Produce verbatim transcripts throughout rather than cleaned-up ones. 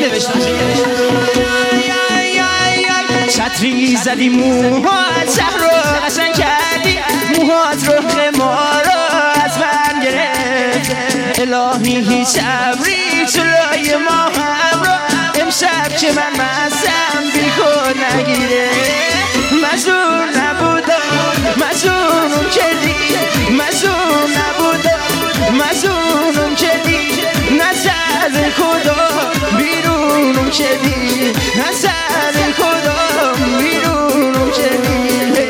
نقشه بشنشه چتری زدی موهات شهر رو قشنگ کردی موهات رو خمار رو از من گرفت الهی هیچ ابری جلوی ما هم رو امشب که من مستم بیخود نگیره مجنون نبودم مجنونم کردی مجنون نبودم مجنونم کردی نزد خدا بیرونم کردی نزد خدا بیرونم کردی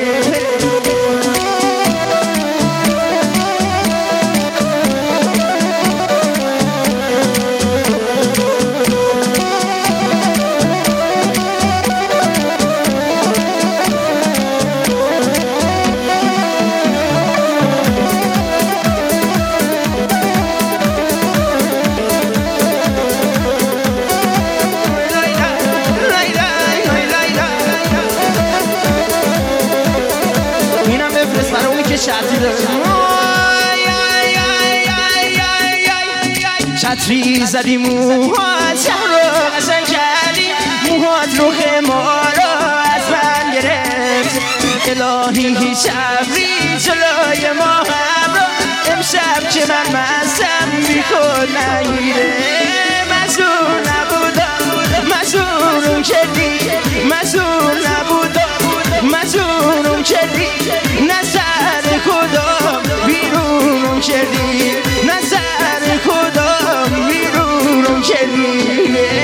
چتری زدی موهات شهر رو قشنگ کردی موهات رو خمار رو از من گرفت الهی هیچ ابری جلوی ما هم رو امشب که من مستم بیخود نگیره مجنون نبودم مجنونم کردی مجنون نبودم مجنونم کردی نظر خدا بیرونم کردی نظر خدا بیرونم کردی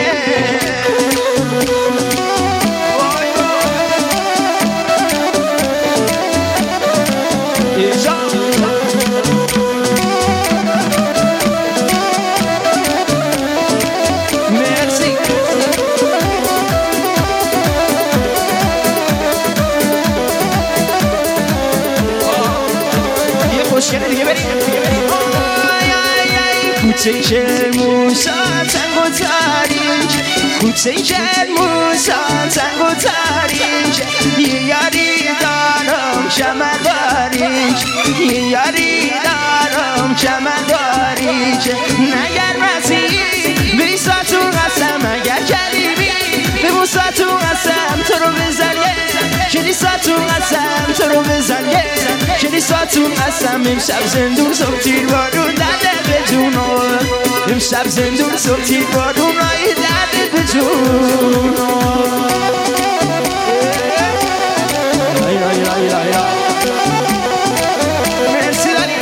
کوچه که موسا تنگ و تاریک کوچه که موسا تنگ و تاریک یه یاری دارم که من باریک یه یاری دارم که من باریک نگر مسیح بی ساتون هستم اگر کلیبی به بو ساتون هستم تو رو بزنیه کلی ساتون هستم تو رو بزنیه کلی ساتون هستم امشب زندون صبح تیر بارون دده به جونو امشب زندون صبح تیر بارون رای دده به جونو رای رای رای رای رای مرسی داری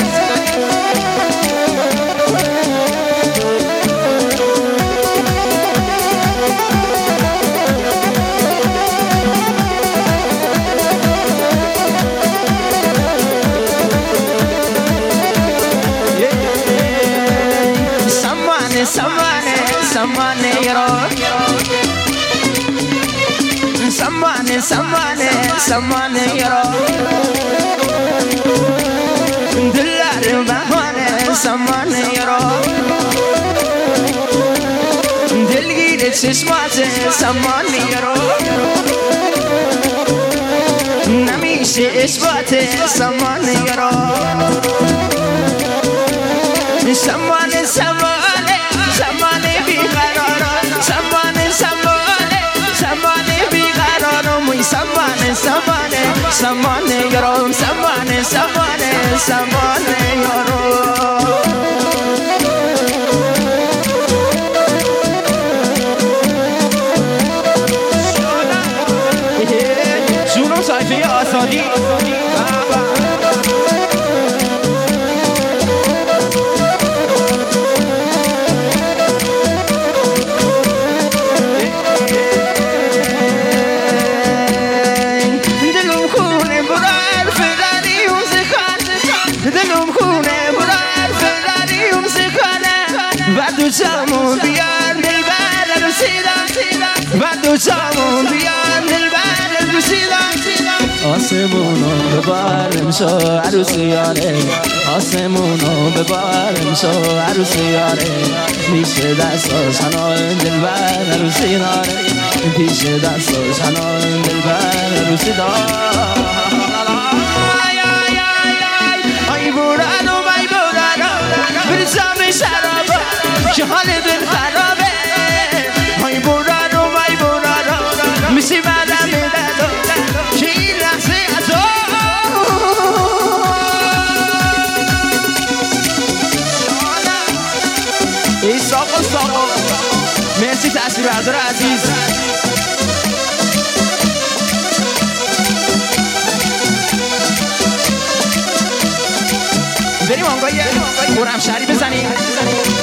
Samane, samane yaro Samane, samane, samane yaro Dillar bahane, samane yaro Dilgire çeşmate, samane yaro Namise esbate, samane yaro Samane, samane Samane biqarara Samane samane Samane biqarara Muy samane samane Samane yaram Samane samane Samane yaram Şunun sayfayı asadi Samon biyan dilber rusida Badu samon biyan dilber rusida آسمونو ببارم شو عروسیاره آسمونو ببارم شو عروسیاره میشه دستاش هنان دلبر عروسی داره پیش دستاش هنان دلبر عروسی داره ای بورانو ای بورانو برسام شرابه که حال دل خرابه ای آقا مرسی تصویر بردار عزیز بریم آنگاه یه خورم شری بزنیم